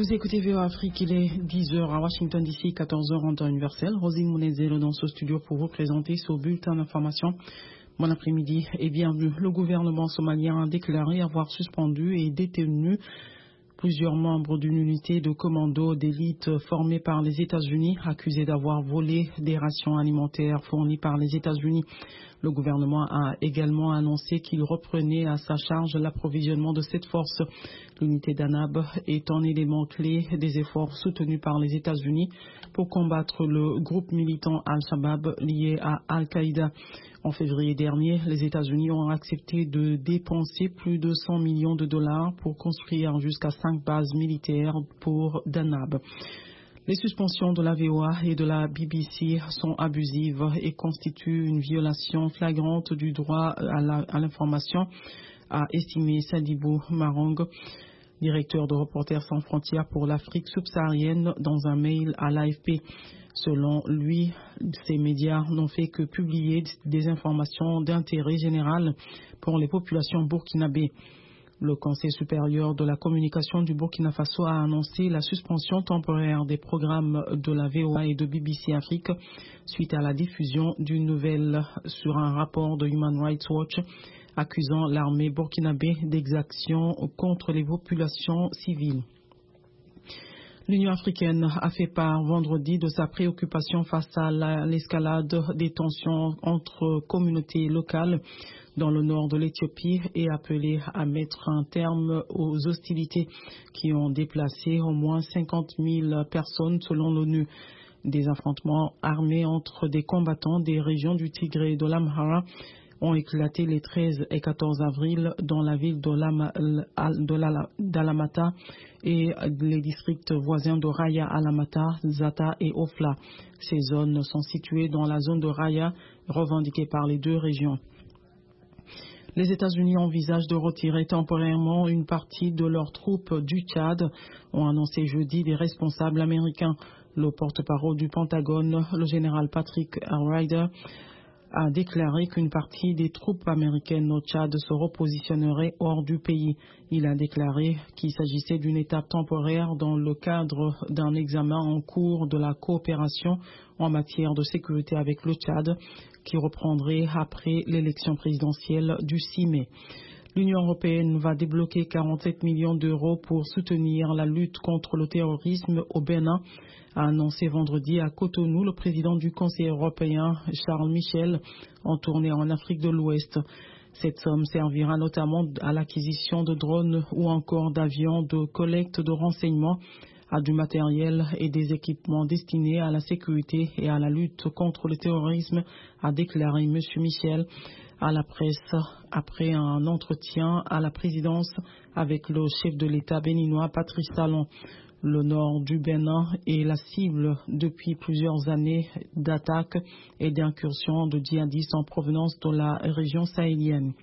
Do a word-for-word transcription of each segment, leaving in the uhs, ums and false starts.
Vous écoutez V O Afrique, il est dix heures à Washington D C, quatorze heures en temps universel. Rosine Mounezelo dans ce studio pour vous présenter ce bulletin d'information. Bon après-midi et bienvenue. Le gouvernement somalien a déclaré avoir suspendu et détenu plusieurs membres d'une unité de commando d'élite formée par les États-Unis, accusés d'avoir volé des rations alimentaires fournies par les États-Unis. Le gouvernement a également annoncé qu'il reprenait à sa charge l'approvisionnement de cette force. L'unité d'Anab est un élément clé des efforts soutenus par les États-Unis pour combattre le groupe militant Al-Shabaab lié à Al-Qaïda. En février dernier, les États-Unis ont accepté de dépenser plus de cent millions de dollars pour construire jusqu'à cinq bases militaires pour Danab. Les suspensions de la V O A et de la B B C sont abusives et constituent une violation flagrante du droit à l'information, a estimé Sadibou Marong, directeur de Reporters sans frontières pour l'Afrique subsaharienne, dans un mail à l'A F P. Selon lui, ces médias n'ont fait que publier des informations d'intérêt général pour les populations burkinabées. Le Conseil supérieur de la communication du Burkina Faso a annoncé la suspension temporaire des programmes de la V O A et de B B C Afrique suite à la diffusion d'une nouvelle sur un rapport de Human Rights Watch accusant l'armée burkinabé d'exactions contre les populations civiles. L'Union africaine a fait part vendredi de sa préoccupation face à l'escalade des tensions entre communautés locales dans le nord de l'Éthiopie et appelé à mettre un terme aux hostilités qui ont déplacé au moins cinquante mille personnes selon l'ONU. Des affrontements armés entre des combattants des régions du Tigré et de l'Amhara ont éclaté les treize et quatorze avril dans la ville d'Alamata et les districts voisins de Raya, Alamata, Zata et Ofla. Ces zones sont situées dans la zone de Raya, revendiquée par les deux régions. Les États-Unis envisagent de retirer temporairement une partie de leurs troupes du Tchad, ont annoncé jeudi des responsables américains. Le porte-parole du Pentagone, le général Patrick Ryder, a déclaré qu'une partie des troupes américaines au Tchad se repositionnerait hors du pays. Il a déclaré qu'il s'agissait d'une étape temporaire dans le cadre d'un examen en cours de la coopération en matière de sécurité avec le Tchad, qui reprendrait après l'élection présidentielle du six mai. L'Union européenne va débloquer quarante-sept millions d'euros pour soutenir la lutte contre le terrorisme au Bénin, a annoncé vendredi à Cotonou le président du Conseil européen Charles Michel en tournée en Afrique de l'Ouest. Cette somme servira notamment à l'acquisition de drones ou encore d'avions de collecte de renseignements, à du matériel et des équipements destinés à la sécurité et à la lutte contre le terrorisme, a déclaré M. Michel à la presse après un entretien à la présidence avec le chef de l'État béninois Patrice Talon. Le nord du Bénin est la cible depuis plusieurs années d'attaques et d'incursions de djihadistes en provenance de la région sahélienne.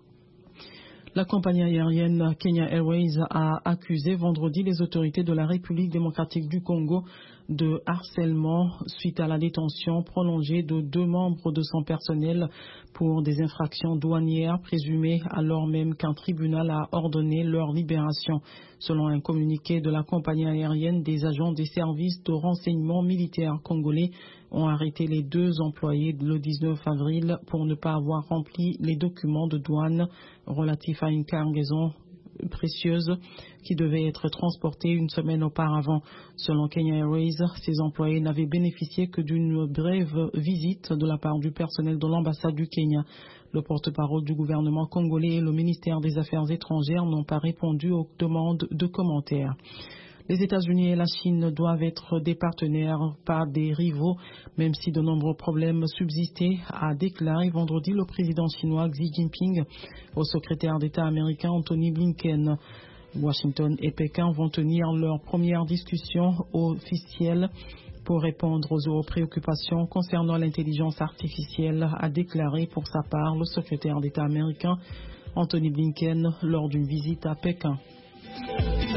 La compagnie aérienne Kenya Airways a accusé vendredi les autorités de la République démocratique du Congo de harcèlement suite à la détention prolongée de deux membres de son personnel pour des infractions douanières présumées alors même qu'un tribunal a ordonné leur libération. Selon un communiqué de la compagnie aérienne, des agents des services de renseignement militaire congolais ont arrêté les deux employés le dix-neuf avril pour ne pas avoir rempli les documents de douane relatifs à une cargaison précieuse qui devait être transportée une semaine auparavant. Selon Kenya Airways, ces employés n'avaient bénéficié que d'une brève visite de la part du personnel de l'ambassade du Kenya. Le porte-parole du gouvernement congolais et le ministère des Affaires étrangères n'ont pas répondu aux demandes de commentaires. Les États-Unis et la Chine doivent être des partenaires, pas des rivaux, même si de nombreux problèmes subsistaient, a déclaré vendredi le président chinois Xi Jinping au secrétaire d'État américain Anthony Blinken. Washington et Pékin vont tenir leur première discussion officielle pour répondre aux préoccupations concernant l'intelligence artificielle, a déclaré pour sa part le secrétaire d'État américain Anthony Blinken lors d'une visite à Pékin.